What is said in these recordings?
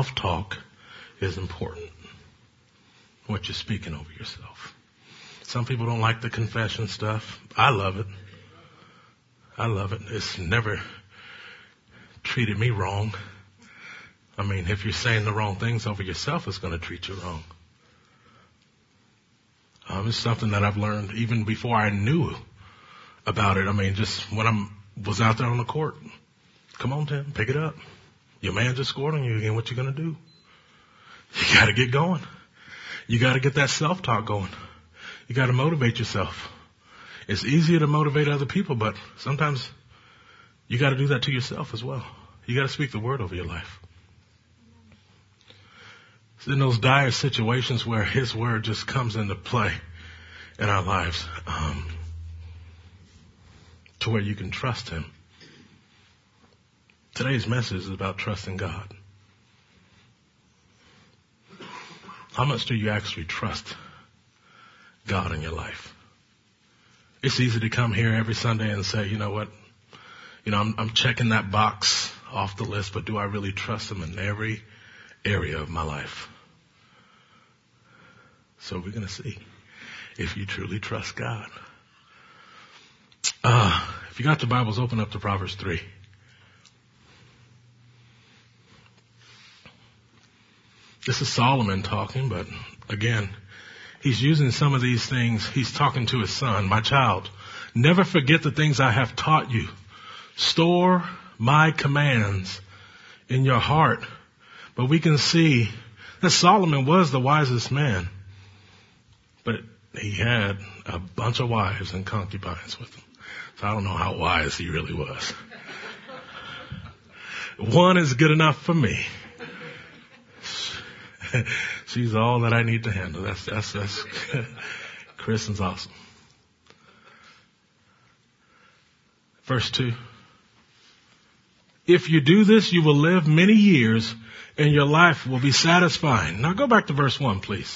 self-talk is important. What you're speaking over yourself. Some people don't like the confession stuff. I love it. I love it. It's never treated me wrong. I mean, if you're saying the wrong things over yourself, it's going to treat you wrong. It's something that I've learned even before I knew about it. I mean, just when I was out there on the court. Come on, Tim, pick it up. Your man just scored on you again. What you going to do? You got to get going. You got to get that self-talk going. You got to motivate yourself. It's easier to motivate other people, but sometimes you got to do that to yourself as well. You got to speak the word over your life. It's in those dire situations where his word just comes into play in our lives, to where you can trust him. Today's message is about trusting God. How much do you actually trust God in your life? It's easy to come here every Sunday and say, you know what? I'm checking that box off the list, but do I really trust him in every area of my life? So we're going to see if you truly trust God. If you got your Bibles, open up to Proverbs 3. This is Solomon talking, but again, he's using some of these things. He's talking to his son. My child, never forget the things I have taught you. Store my commands in your heart. But we can see that Solomon was the wisest man. But he had a bunch of wives and concubines with him. So I don't know how wise he really was. One is good enough for me. She's all that I need to handle. That's Kristen's awesome. Verse 2. If you do this, you will live many years and your life will be satisfying. Now go back to verse 1, please.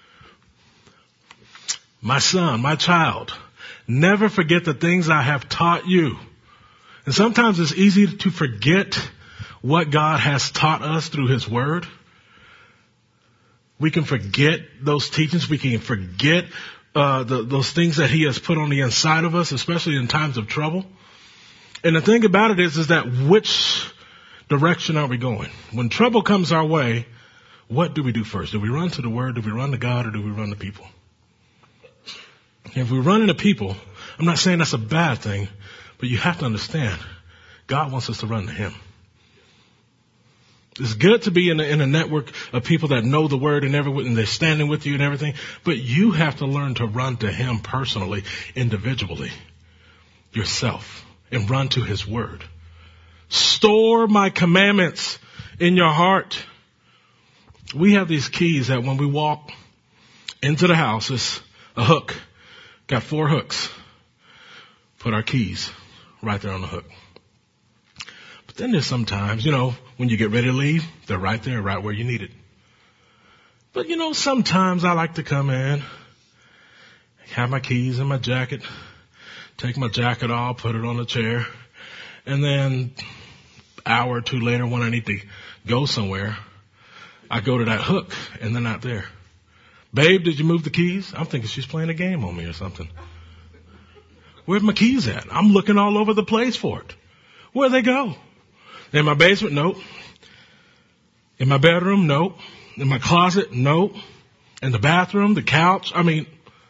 My son, my child, never forget the things I have taught you. And sometimes it's easy to forget what God has taught us through his word. We can forget those teachings. We can forget those things that he has put on the inside of us, especially in times of trouble. And the thing about it is that which direction are we going? When trouble comes our way, what do we do first? Do we run to the word? Do we run to God? Or do we run to people? If we run into people, I'm not saying that's a bad thing, but you have to understand, God wants us to run to him. It's good to be in a network of people that know the word and everything, and they're standing with you and everything, but you have to learn to run to him personally, individually, yourself, and run to his word. Store my commandments in your heart. We have these keys that when we walk into the house, it's a hook. Got 4 hooks. Put our keys right there on the hook. But then there's sometimes, when you get ready to leave, they're right there, right where you need it. But sometimes I like to come in, have my keys in my jacket, take my jacket off, put it on the chair, and then an hour or two later when I need to go somewhere, I go to that hook and they're not there. Babe, did you move the keys? I'm thinking she's playing a game on me or something. Where's my keys at? I'm looking all over the place for it. Where'd they go? In my basement? Nope. In my bedroom? Nope. In my closet? Nope. In the bathroom? The couch? And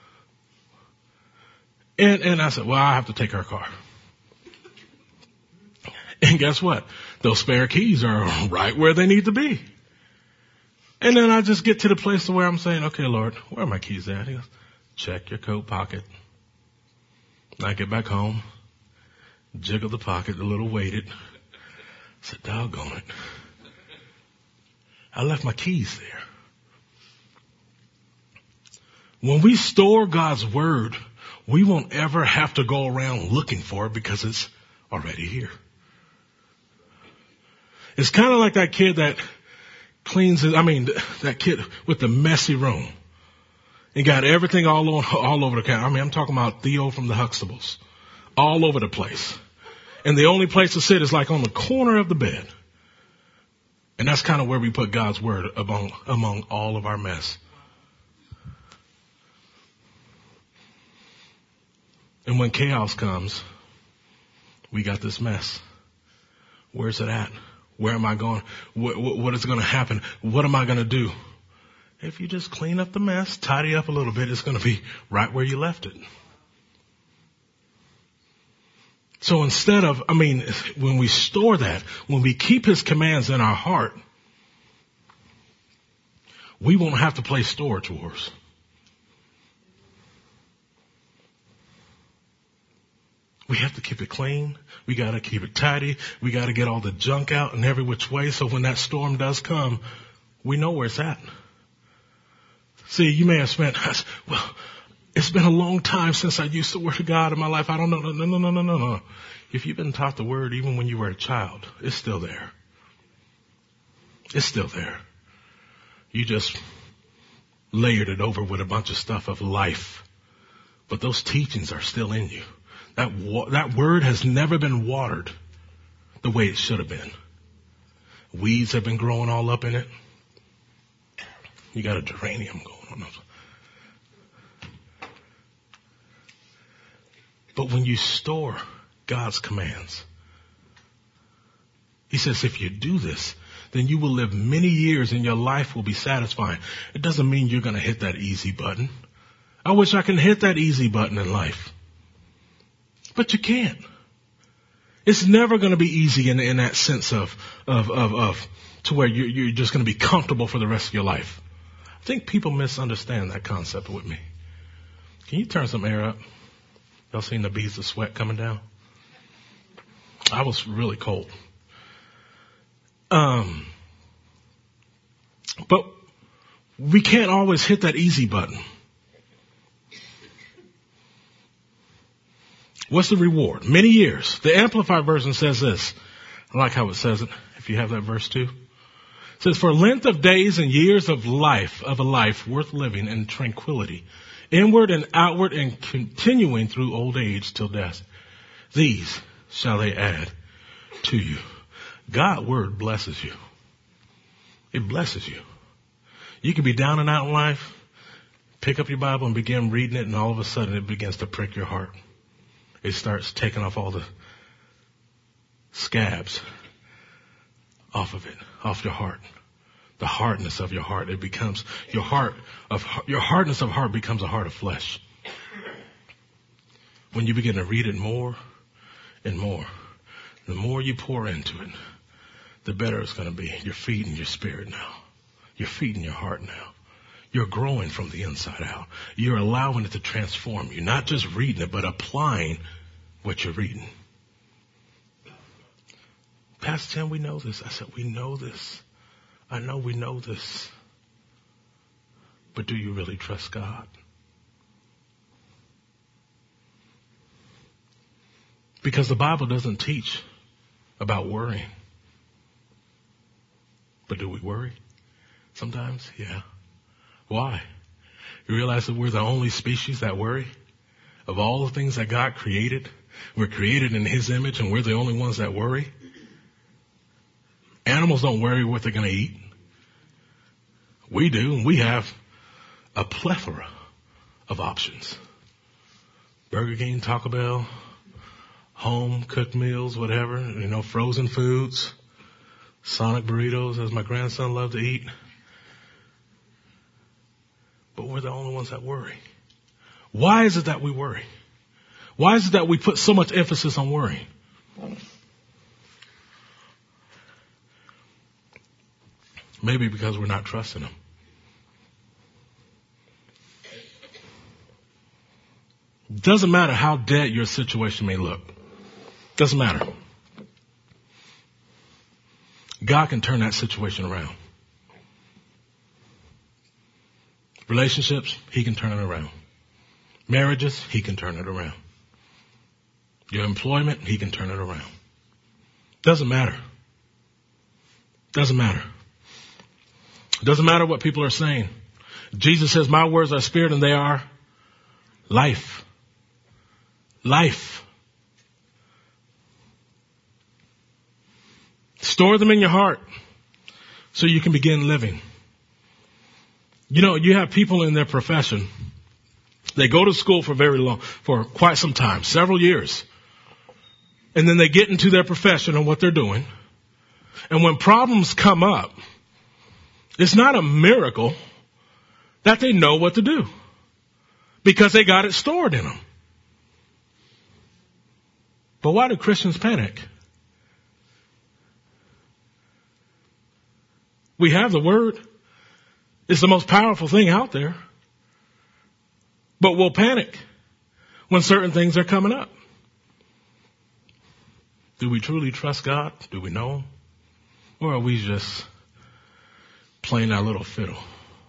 I said, well, I have to take her car. And guess what? Those spare keys are right where they need to be. And then I just get to the place where I'm saying, okay, Lord, where are my keys at? He goes, check your coat pocket. And I get back home, jiggle the pocket, a little weighted. I said, doggone it. I left my keys there. When we store God's word, we won't ever have to go around looking for it because it's already here. It's kind of like that kid that that kid with the messy room and got everything all over the counter. I'm talking about Theo from the Huxtables, all over the place. And the only place to sit is like on the corner of the bed. And that's kind of where we put God's word among all of our mess. And when chaos comes, we got this mess. Where's it at? Where am I going? What is going to happen? What am I going to do? If you just clean up the mess, tidy up a little bit, it's going to be right where you left it. So instead of, when we store that, when we keep his commands in our heart, we won't have to play storage wars. We have to keep it clean. We got to keep it tidy. We got to get all the junk out in every which way. So when that storm does come, we know where it's at. See, you may have spent, well, it's been a long time since I used the word of God in my life. I don't know. No. If you've been taught the word even when you were a child, it's still there. It's still there. You just layered it over with a bunch of stuff of life. But those teachings are still in you. That word has never been watered the way it should have been. Weeds have been growing all up in it. You got a geranium going on. But when you store God's commands, he says, if you do this, then you will live many years and your life will be satisfying. It doesn't mean you're going to hit that easy button. I wish I could hit that easy button in life. But you can't. It's never going to be easy in that sense of to where you're just going to be comfortable for the rest of your life. I think people misunderstand that concept with me. Can you turn some air up? Y'all seen the beads of sweat coming down? I was really cold. But we can't always hit that easy button. What's the reward? Many years. The Amplified version says this. I like how it says it, if you have that verse too. It says, for length of days and years of a life worth living in tranquility, inward and outward and continuing through old age till death. These shall they add to you. God's word blesses you. It blesses you. You can be down and out in life, pick up your Bible and begin reading it, and all of a sudden it begins to prick your heart. It starts taking off all the scabs off of it, off your heart. The hardness of your heart. It becomes your hardness of heart becomes a heart of flesh. When you begin to read it more and more, the more you pour into it, the better it's going to be. You're feeding your spirit now. You're feeding your heart now. You're growing from the inside out. You're allowing it to transform you. Not just reading it, but applying what you're reading. Pastor Tim, we know this. I said, we know this. I know we know this. But do you really trust God? Because the Bible doesn't teach about worrying. But do we worry? Sometimes, yeah. Why? You realize that we're the only species that worry? Of all the things that God created, we're created in his image and we're the only ones that worry. Animals don't worry what they're going to eat. We do, and we have a plethora of options. Burger King, Taco Bell, home cooked meals, whatever, frozen foods, Sonic burritos, as my grandson loved to eat. But we're the only ones that worry. Why is it that we worry? Why is it that we put so much emphasis on worrying? Maybe because we're not trusting him. Doesn't matter how dead your situation may look. Doesn't matter. God can turn that situation around. Relationships, he can turn it around. Marriages, he can turn it around. Your employment, he can turn it around. Doesn't matter. Doesn't matter. Doesn't matter what people are saying. Jesus says, my words are spirit and they are life. Life. Store them in your heart. so you can begin living. You know, you have people in their profession. They go to school for quite some time, several years. And then they get into their profession and what they're doing. And when problems come up, it's not a miracle that they know what to do because they got it stored in them. But why do Christians panic? We have the word. It's the most powerful thing out there. But we'll panic when certain things are coming up. Do we truly trust God? Do we know Him? Or are we just playing our little fiddle?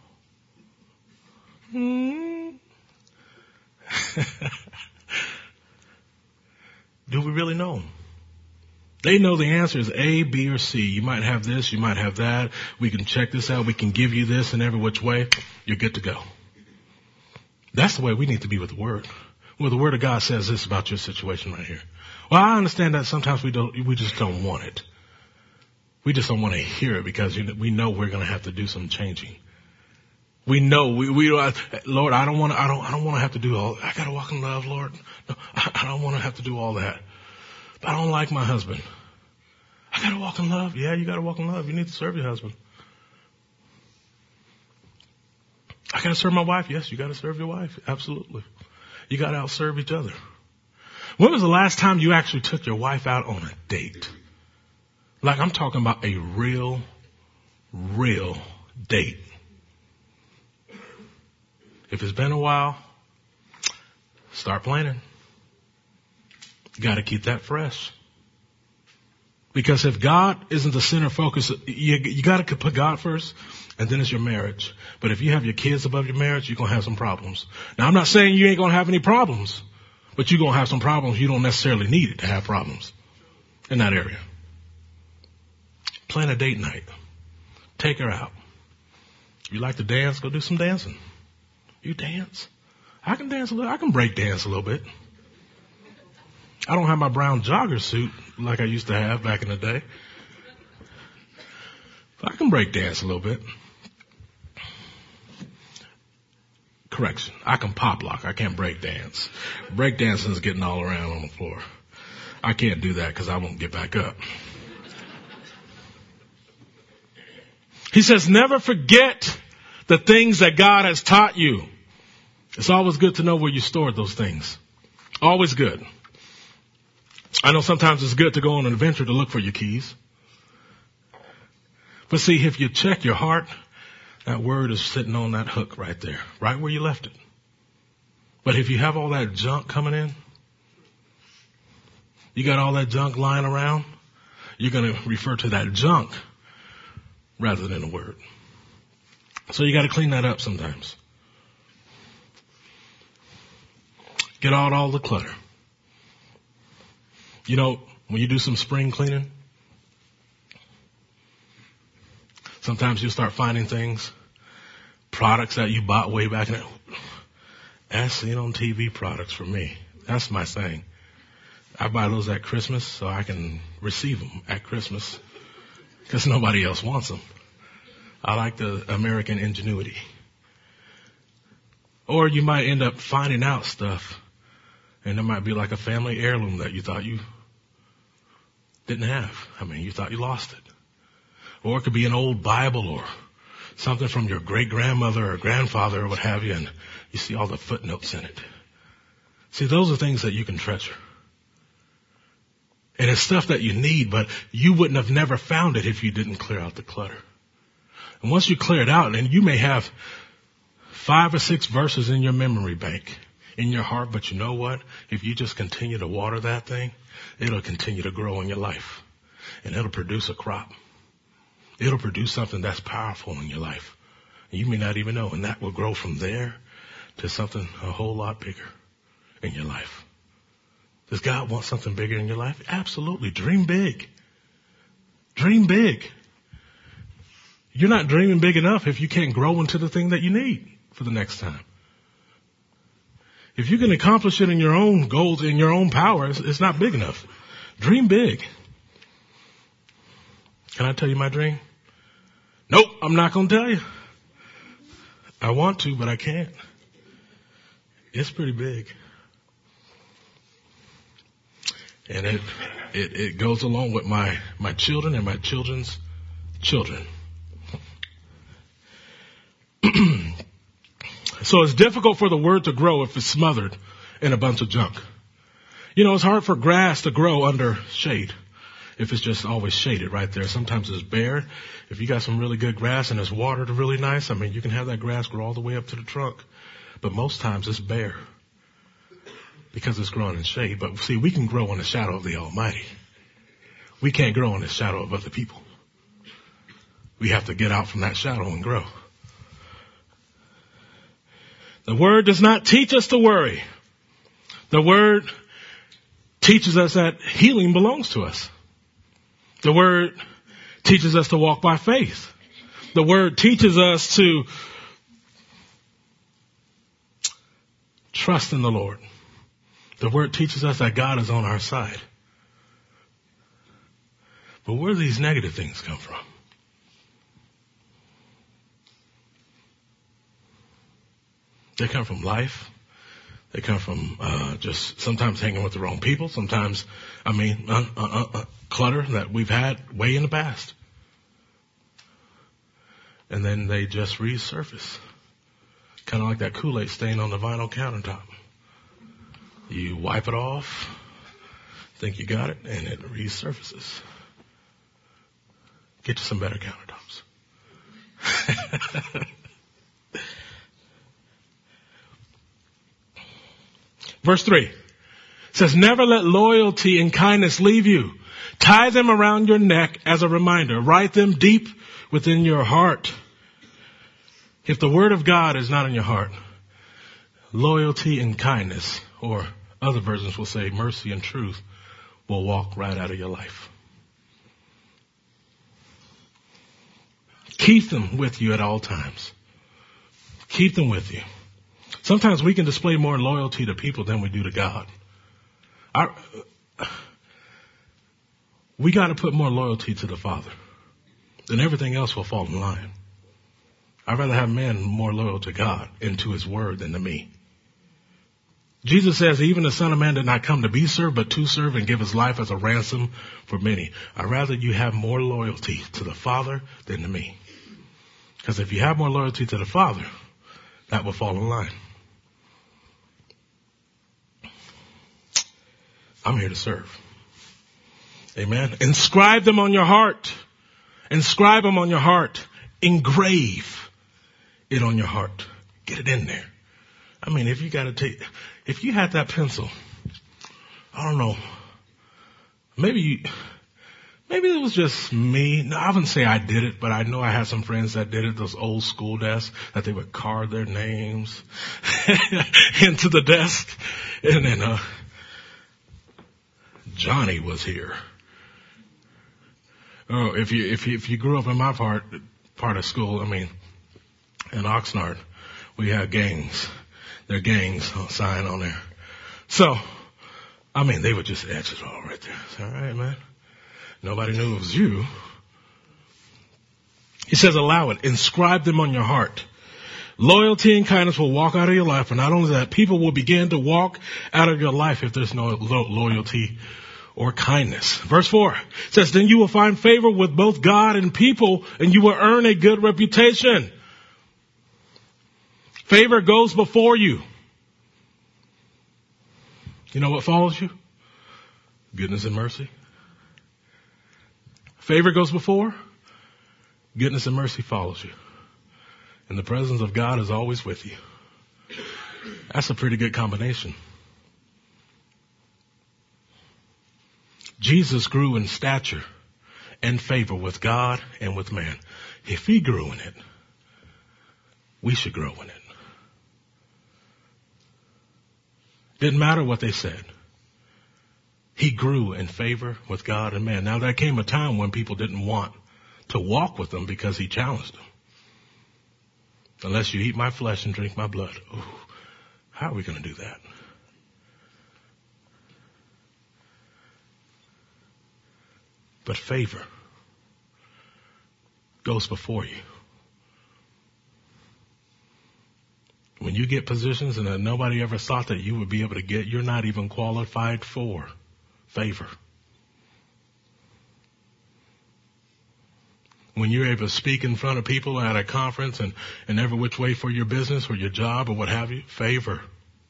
Do we really know Him? They know the answer is A, B, or C. You might have this, you might have that. We can check this out. We can give you this in every which way. You're good to go. That's the way we need to be with the Word. Well, the Word of God says this about your situation right here. Well, I understand that sometimes we just don't want it. We just don't want to hear it because we know we're going to have to do some changing. We know Lord, I don't want to have to do all. I got to walk in love, Lord. No, I don't want to have to do all that. But I don't like my husband. I got to walk in love. Yeah, you got to walk in love. You need to serve your husband. I got to serve my wife. Yes, you got to serve your wife. Absolutely. You got to outserve each other. When was the last time you actually took your wife out on a date? Like I'm talking about a real date. If it's been a while, start planning. You got to keep that fresh. Because if God isn't the center focus, you got to put God first, and then it's your marriage. But if you have your kids above your marriage, you're going to have some problems. Now, I'm not saying you ain't going to have any problems, but you're going to have some problems. You don't necessarily need it to have problems in that area. Plan a date night. Take her out. If you like to dance, go do some dancing. You dance. I can dance a little. I can break dance a little bit. I don't have my brown jogger suit like I used to have back in the day. But I can break dance a little bit. Correction. I can pop lock. I can't break dance. Break dancing is getting all around on the floor. I can't do that because I won't get back up. He says, never forget the things that God has taught you. It's always good to know where you stored those things. Always good. I know sometimes it's good to go on an adventure to look for your keys. But see, if you check your heart, that word is sitting on that hook right there, right where you left it. But if you have all that junk coming in, you got all that junk lying around, you're going to refer to that junk rather than the word. So you got to clean that up sometimes. Get out all the clutter. You know, when you do some spring cleaning, sometimes you'll start finding things, products that you bought way back in it. As seen on TV products for me. That's my thing. I buy those at Christmas so I can receive them at Christmas because nobody else wants them. I like the American ingenuity. Or you might end up finding out stuff and there might be like a family heirloom that you thought you didn't have. I mean, you thought you lost it. Or it could be an old Bible or something from your great-grandmother or grandfather or what have you, and you see all the footnotes in it. See, those are things that you can treasure. And it's stuff that you need, but you wouldn't have never found it if you didn't clear out the clutter. And once you clear it out, and you may have 5 or 6 verses in your memory bank, in your heart, but you know what? If you just continue to water that thing, it'll continue to grow in your life. And it'll produce a crop. It'll produce something that's powerful in your life. And you may not even know. And that will grow from there to something a whole lot bigger in your life. Does God want something bigger in your life? Absolutely. Dream big. Dream big. You're not dreaming big enough if you can't grow into the thing that you need for the next time. If you can accomplish it in your own goals, in your own power, it's not big enough. Dream big. Can I tell you my dream? Nope, I'm not going to tell you. I want to, but I can't. It's pretty big. And it goes along with my children and my children's children. So it's difficult for the word to grow if it's smothered in a bunch of junk. You know, it's hard for grass to grow under shade if it's just always shaded right there. Sometimes it's bare. If you got some really good grass and it's watered really nice, I mean, you can have that grass grow all the way up to the trunk. But most times it's bare because it's growing in shade. But see, we can grow in the shadow of the Almighty. We can't grow in the shadow of other people. We have to get out from that shadow and grow. The word does not teach us to worry. The word teaches us that healing belongs to us. The word teaches us to walk by faith. The word teaches us to trust in the Lord. The word teaches us that God is on our side. But where do these negative things come from? They come from life. They come from just sometimes hanging with the wrong people. Sometimes, clutter that we've had way in the past. And then they just resurface. Kind of like that Kool-Aid stain on the vinyl countertop. You wipe it off, think you got it, and it resurfaces. Get you some better countertops. Verse 3 says, never let loyalty and kindness leave you. Tie them around your neck as a reminder. Write them deep within your heart. If the word of God is not in your heart, loyalty and kindness, or other versions will say mercy and truth, will walk right out of your life. Keep them with you at all times. Keep them with you. Sometimes we can display more loyalty to people than we do to God. We got to put more loyalty to the Father. Then everything else will fall in line. I'd rather have men more loyal to God and to his word than to me. Jesus says, even the Son of Man did not come to be served, but to serve and give his life as a ransom for many. I'd rather you have more loyalty to the Father than to me. Because if you have more loyalty to the Father, that will fall in line. I'm here to serve. Amen. Inscribe them on your heart. Inscribe them on your heart. Engrave it on your heart. Get it in there. I mean, if you had that pencil, I don't know, maybe it was just me. No, I wouldn't say I did it, but I know I had some friends that did it, those old school desks that they would carve their names into the desk. And then, Johnny was here. Oh, if you grew up in my part of school, in Oxnard, we had gangs. Their gangs sign on there. So, they would just etch it all right there. It's all right, man. Nobody knew it was you. He says, allow it. Inscribe them on your heart. Loyalty and kindness will walk out of your life. And not only that, people will begin to walk out of your life if there's no loyalty or kindness. Verse 4 says, then you will find favor with both God and people, and you will earn a good reputation. Favor goes before you. You know what follows you? Goodness and mercy. Favor goes before. Goodness and mercy follows you. And the presence of God is always with you. That's a pretty good combination. Jesus grew in stature and favor with God and with man. If he grew in it, we should grow in it. Didn't matter what they said. He grew in favor with God and man. Now there came a time when people didn't want to walk with him because he challenged them. Unless you eat my flesh and drink my blood. Ooh, how are we going to do that? But favor goes before you. When you get positions and that nobody ever thought that you would be able to get, you're not even qualified for favor. When you're able to speak in front of people at a conference and every which way for your business or your job or what have you, favor.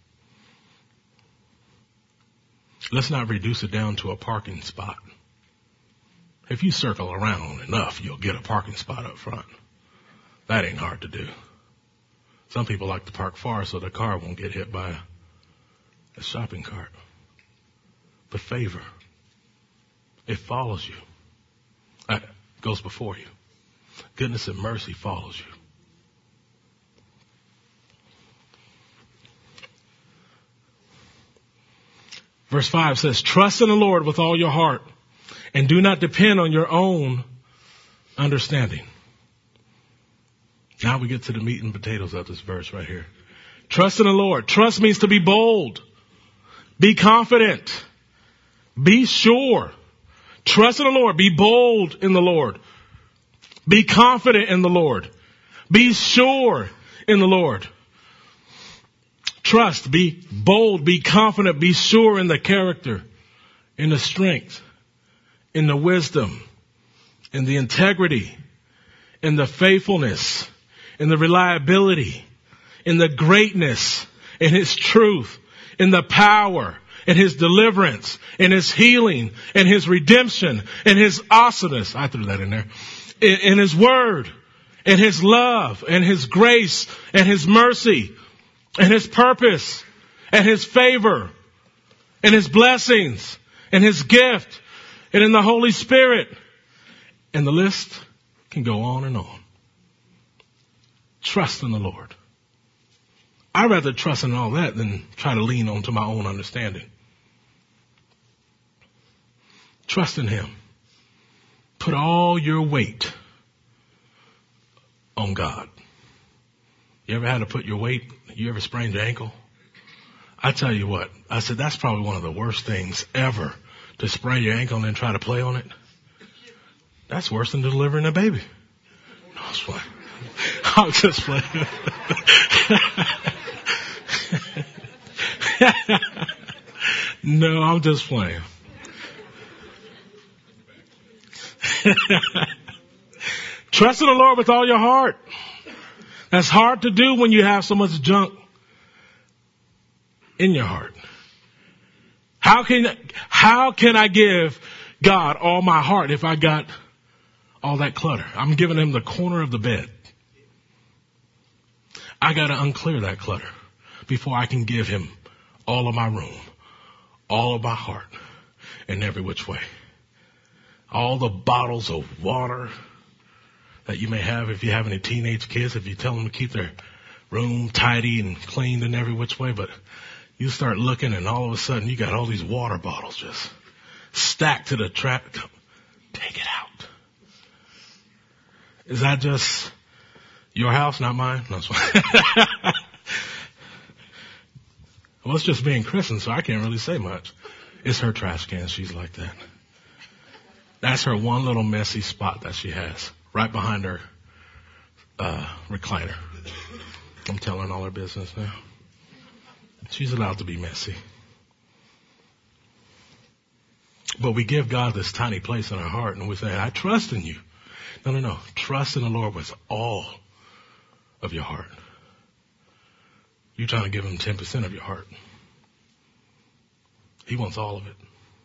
Let's not reduce it down to a parking spot. If you circle around enough, you'll get a parking spot up front. That ain't hard to do. Some people like to park far so the car won't get hit by a shopping cart. But favor, it follows you. It goes before you. Goodness and mercy follows you. Verse 5 says, trust in the Lord with all your heart and do not depend on your own understanding. Now we get to the meat and potatoes of this verse right here. Trust in the Lord. Trust means to be bold. Be confident. Be sure. Trust in the Lord. Be bold in the Lord. Be confident in the Lord. Be sure in the Lord. Trust, be bold, be confident, be sure in the character, in the strength, in the wisdom, in the integrity, in the faithfulness, in the reliability, in the greatness, in His truth, in the power, in His deliverance, in His healing, in His redemption, in His awesomeness. I threw that in there. In His word, in His love, in His grace, and His mercy, and His purpose, and His favor, and His blessings, and His gift, and in the Holy Spirit. And the list can go on and on. Trust in the Lord. I'd rather trust in all that than try to lean onto my own understanding. Trust in Him. Put all your weight on God. You ever had to put your weight? You ever sprained your ankle? I tell you what, I said that's probably one of the worst things ever, to sprain your ankle and then try to play on it. That's worse than delivering a baby. No, I was playing. I was just playing. No, I'm just playing. Trust in the Lord with all your heart. That's hard to do when you have so much junk in your heart. How can I give God all my heart if I got all that clutter? I'm giving Him the corner of the bed. I got to unclear that clutter before I can give Him all of my room, all of my heart, in every which way. All the bottles of water that you may have if you have any teenage kids, if you tell them to keep their room tidy and cleaned in every which way, but you start looking and all of a sudden you got all these water bottles just stacked to the trap. Take it out. Is that just your house, not mine? No, well, it's just being christened, so I can't really say much. It's her trash can. She's like that. That's her one little messy spot that she has right behind her recliner. I'm telling all her business now. She's allowed to be messy. But we give God this tiny place in our heart and we say, I trust in you. No. Trust in the Lord with all of your heart. You're trying to give Him 10% of your heart. He wants all of it.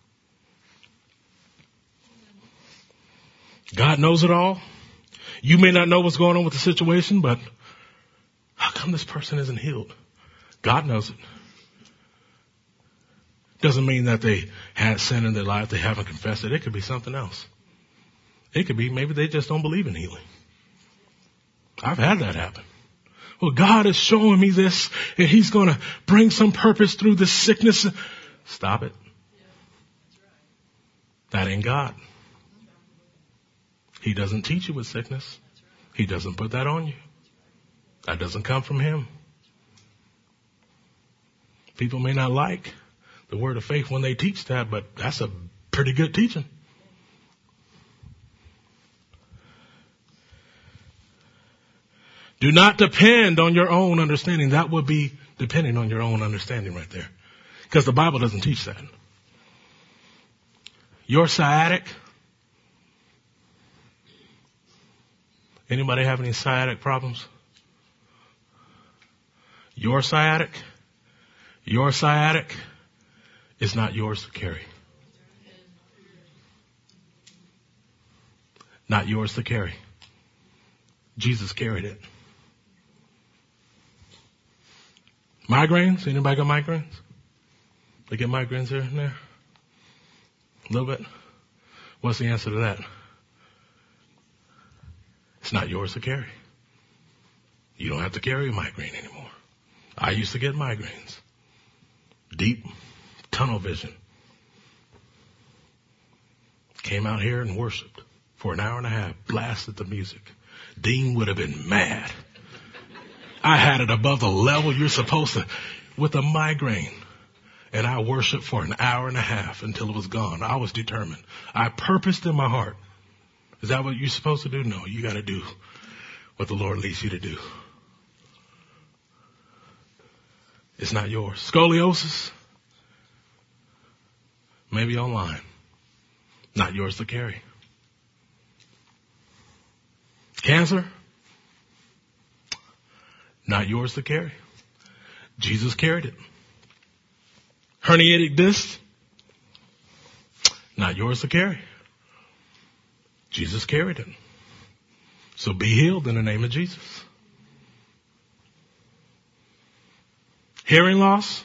God knows it all. You may not know what's going on with the situation, but how come this person isn't healed? God knows it. Doesn't mean that they had sin in their life. They haven't confessed it. It could be something else. It could be maybe they just don't believe in healing. I've had that happen. Well, God is showing me this and He's going to bring some purpose through this sickness. Stop it. That ain't God. He doesn't teach you with sickness. He doesn't put that on you. That doesn't come from Him. People may not like the word of faith when they teach that, but that's a pretty good teaching. Do not depend on your own understanding. That would be depending on your own understanding right there. Because the Bible doesn't teach that. Your sciatic. Anybody have any sciatic problems? Your sciatic is not yours to carry. Not yours to carry. Jesus carried it. Migraines? Anybody got migraines? They get migraines here and there? A little bit? What's the answer to that? It's not yours to carry. You don't have to carry a migraine anymore. I used to get migraines. Deep tunnel vision. Came out here and worshiped for an hour and a half, blasted the music. Dean would have been mad. I had it above the level you're supposed to with a migraine. And I worshiped for an hour and a half until it was gone. I was determined. I purposed in my heart. Is that what you're supposed to do? No, you got to do what the Lord leads you to do. It's not yours. Scoliosis, maybe online. Not yours to carry. Cancer, not yours to carry. Jesus carried it. Herniated disc, not yours to carry. Jesus carried it. So be healed in the name of Jesus. Hearing loss,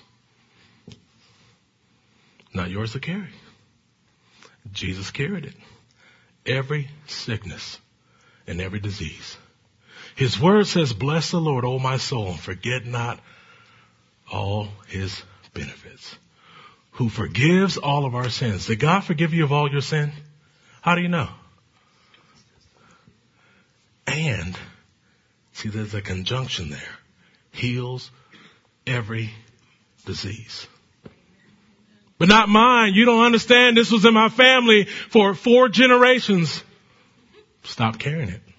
not yours to carry. Jesus carried it. Every sickness and every disease. His word says, bless the Lord, O my soul, and forget not all his benefits. Who forgives all of our sins. Did God forgive you of all your sin? How do you know? And, see, there's a conjunction there. Heals every disease. But not mine. You don't understand. This was in my family for 4 generations. Stop carrying it.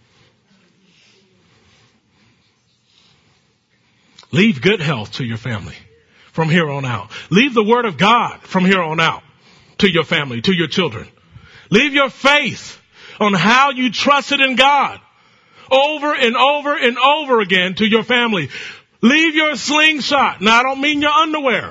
Leave good health to your family from here on out. Leave the word of God from here on out to your family, to your children. Leave your faith on how you trusted in God over and over and over again to your family. Leave your slingshot. Now, I don't mean your underwear.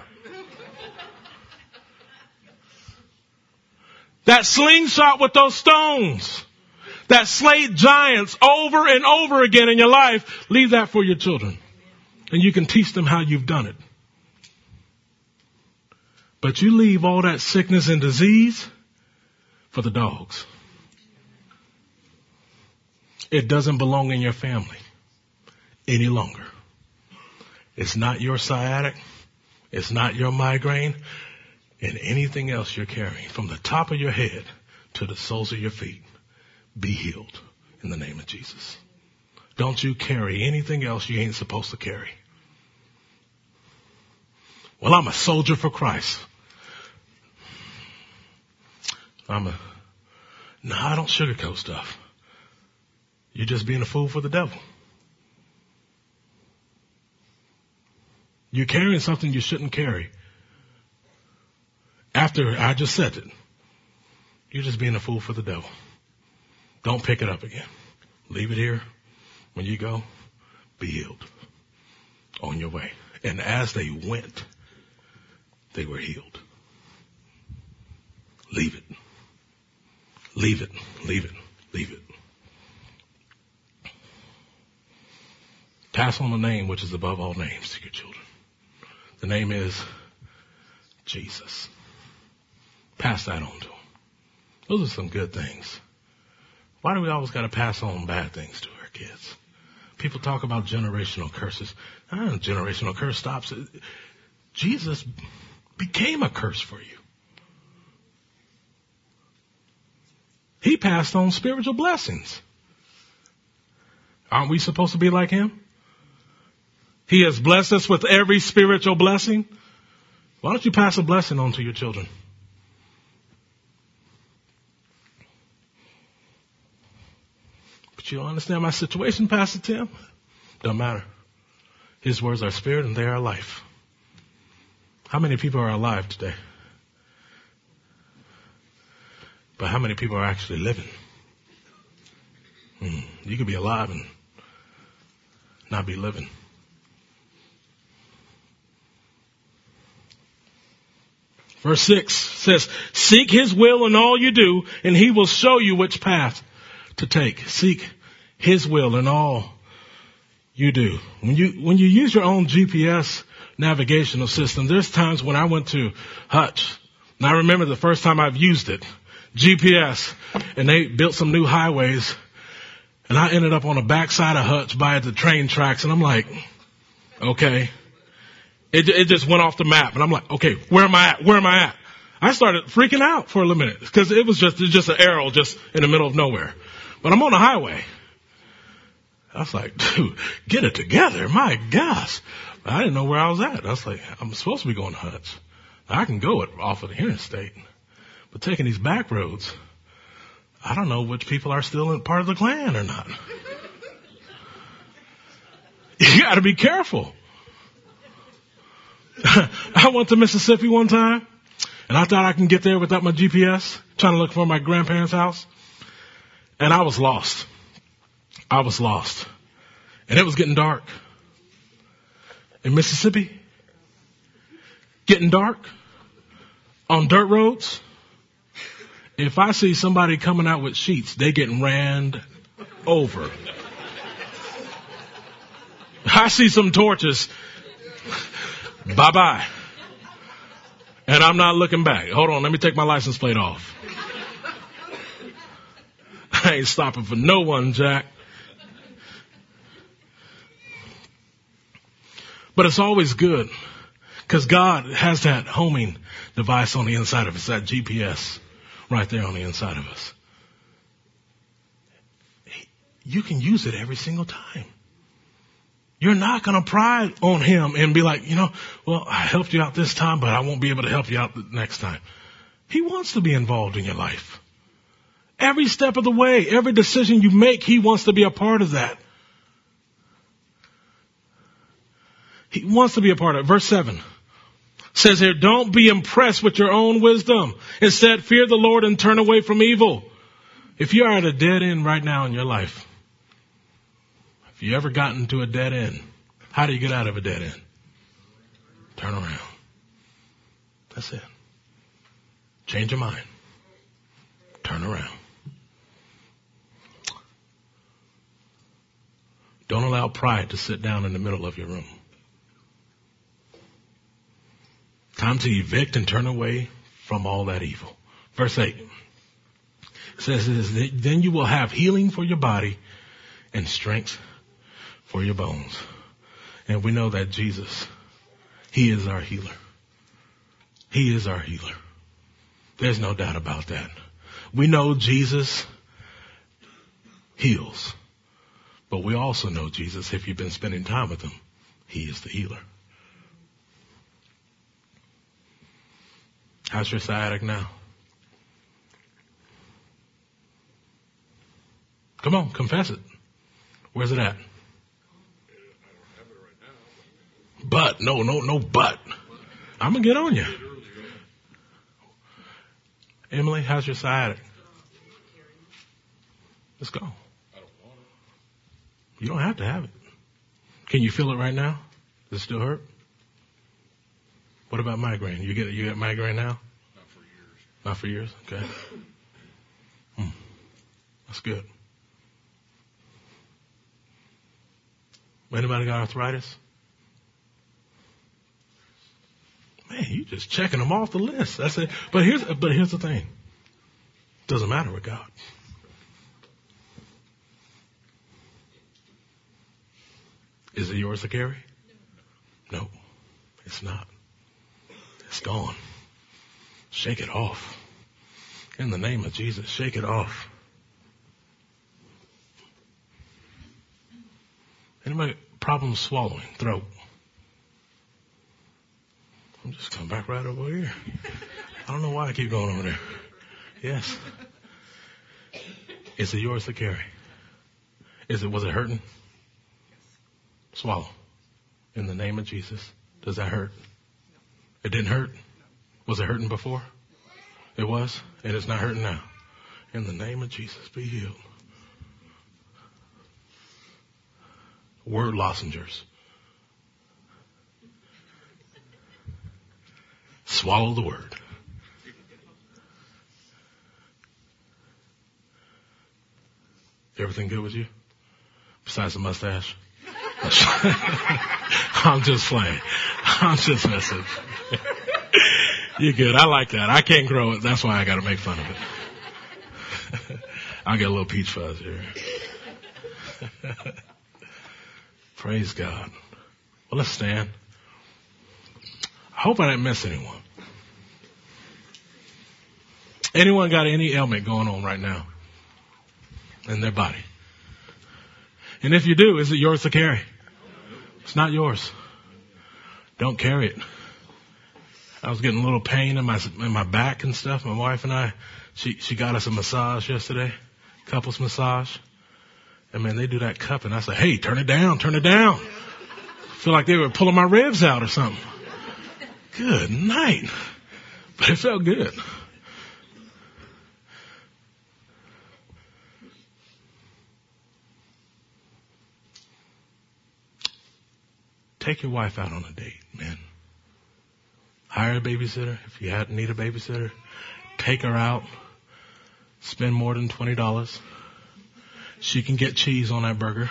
That slingshot with those stones that slayed giants over and over again in your life, leave that for your children. And you can teach them how you've done it. But you leave all that sickness and disease for the dogs. It doesn't belong in your family any longer. It's not your sciatic. It's not your migraine. And anything else you're carrying from the top of your head to the soles of your feet, be healed in the name of Jesus. Don't you carry anything else you ain't supposed to carry. Well, I'm a soldier for Christ. No, I don't sugarcoat stuff. You're just being a fool for the devil. You're carrying something you shouldn't carry. After I just said it, you're just being a fool for the devil. Don't pick it up again. Leave it here. When you go, be healed on your way. And as they went, they were healed. Leave it. Leave it. Leave it. Leave it. Pass on the name which is above all names to your children. The name is Jesus. Pass that on to them. Those are some good things. Why do we always got to pass on bad things to our kids? People talk about generational curses. Generational curse stops. Jesus became a curse for you. He passed on spiritual blessings. Aren't we supposed to be like him? He has blessed us with every spiritual blessing. Why don't you pass a blessing on to your children? But you don't understand my situation, Pastor Tim. Don't matter. His words are spirit and they are life. How many people are alive today? But how many people are actually living? You could be alive and not be living. Verse 6 says, seek his will in all you do, and he will show you which path to take. Seek his will in all you do. When you use your own GPS navigational system, there's times when I went to Hutch, and I remember the first time I've used it, GPS, and they built some new highways, and I ended up on the backside of Hutch by the train tracks, and I'm like, okay. It just went off the map, and I'm like, okay, where am I at? Where am I at? I started freaking out for a little minute because it was just an arrow just in the middle of nowhere. But I'm on the highway. I was like, dude, get it together. My gosh. I didn't know where I was at. I was like, I'm supposed to be going to Hutch. I can go off of the interstate. But taking these back roads, I don't know which people are still in part of the Klan or not. You got to be careful. I went to Mississippi one time, and I thought I can get there without my GPS, trying to look for my grandparents' house. And I was lost. And it was getting dark. In Mississippi, getting dark on dirt roads. If I see somebody coming out with sheets, they getting ran over. I see some torches. Bye-bye. And I'm not looking back. Hold on, let me take my license plate off. I ain't stopping for no one, Jack. But it's always good because God has that homing device on the inside of us, that GPS right there on the inside of us. You can use it every single time. You're not going to pry on him and be like, well, I helped you out this time, but I won't be able to help you out the next time. He wants to be involved in your life. Every step of the way, every decision you make, he wants to be a part of that. He wants to be a part of it. Verse 7 says here, don't be impressed with your own wisdom. Instead, fear the Lord and turn away from evil. If you are at a dead end right now in your life, if you ever gotten to a dead end, how do you get out of a dead end? Turn around. That's it. Change your mind. Turn around. Don't allow pride to sit down in the middle of your room. Time to evict and turn away from all that evil. Verse 8 says, then you will have healing for your body and strength for your bones. And we know that Jesus, he is our healer. He is our healer. There's no doubt about that. We know Jesus heals. But we also know Jesus, if you've been spending time with him, he is the healer. How's your sciatic now? Come on, confess it. Where's it at? But, no, but. I'm going to get on you. Emily, how's your sciatic? Let's go. You don't have to have it. Can you feel it right now? Does it still hurt? What about migraine? You get migraine now? Not for years? Okay. That's good. Anybody got arthritis? Man, you just checking them off the list. That's it. But here's the thing. It doesn't matter with God. Is it yours to carry? No, it's not. It's gone. Shake it off. In the name of Jesus, shake it off. Anybody problems swallowing, throat? I'm just coming back right over here. I don't know why I keep going over there. Yes. Is it yours to carry? Was it hurting? Swallow. In the name of Jesus. Does that hurt? It didn't hurt? Was it hurting before? It was? And it's not hurting now. In the name of Jesus, be healed. Word lozengers. Swallow the word. Everything good with you? Besides the mustache? I'm just playing. I'm just messing. You're good. I like that. I can't grow it. That's why I got to make fun of it. I'll get a little peach fuzz here. Praise God. Well, let's stand. I hope I didn't miss anyone. Anyone got any ailment going on right now in their body? And if you do, is it yours to carry? It's not yours. Don't carry it. I was getting a little pain in my back and stuff. My wife and I, she got us a massage yesterday, couples massage. And man, they do that cup and I said, hey, turn it down, turn it down. I feel like they were pulling my ribs out or something. Good night. But it felt good. Take your wife out on a date, man. Hire a babysitter if you need a babysitter. Take her out. Spend more than $20. She can get cheese on that burger.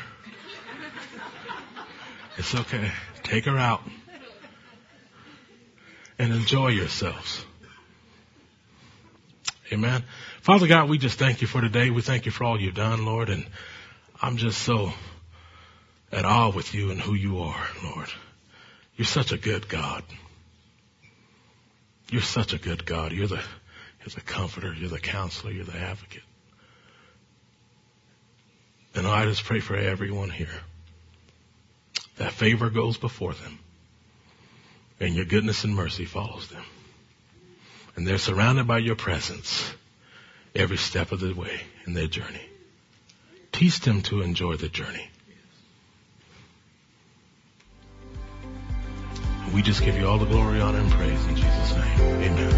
It's okay. Take her out and enjoy yourselves. Amen. Father God, we just thank you for today. We thank you for all you've done, Lord. And I'm just so at awe with you and who you are, Lord. You're such a good God. You're such a good God. You're the comforter. You're the counselor. You're the advocate. And I just pray for everyone here that favor goes before them and your goodness and mercy follows them. And they're surrounded by your presence every step of the way in their journey. Teach them to enjoy the journey. And we just give you all the glory, honor, and praise in Jesus' name. Amen.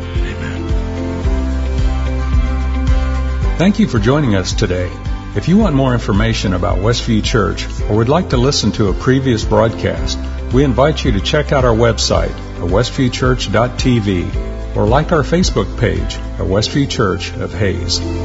Amen. Thank you for joining us today. If you want more information about Westview Church or would like to listen to a previous broadcast, we invite you to check out our website at westviewchurch.tv or like our Facebook page at Westview Church of Hayes.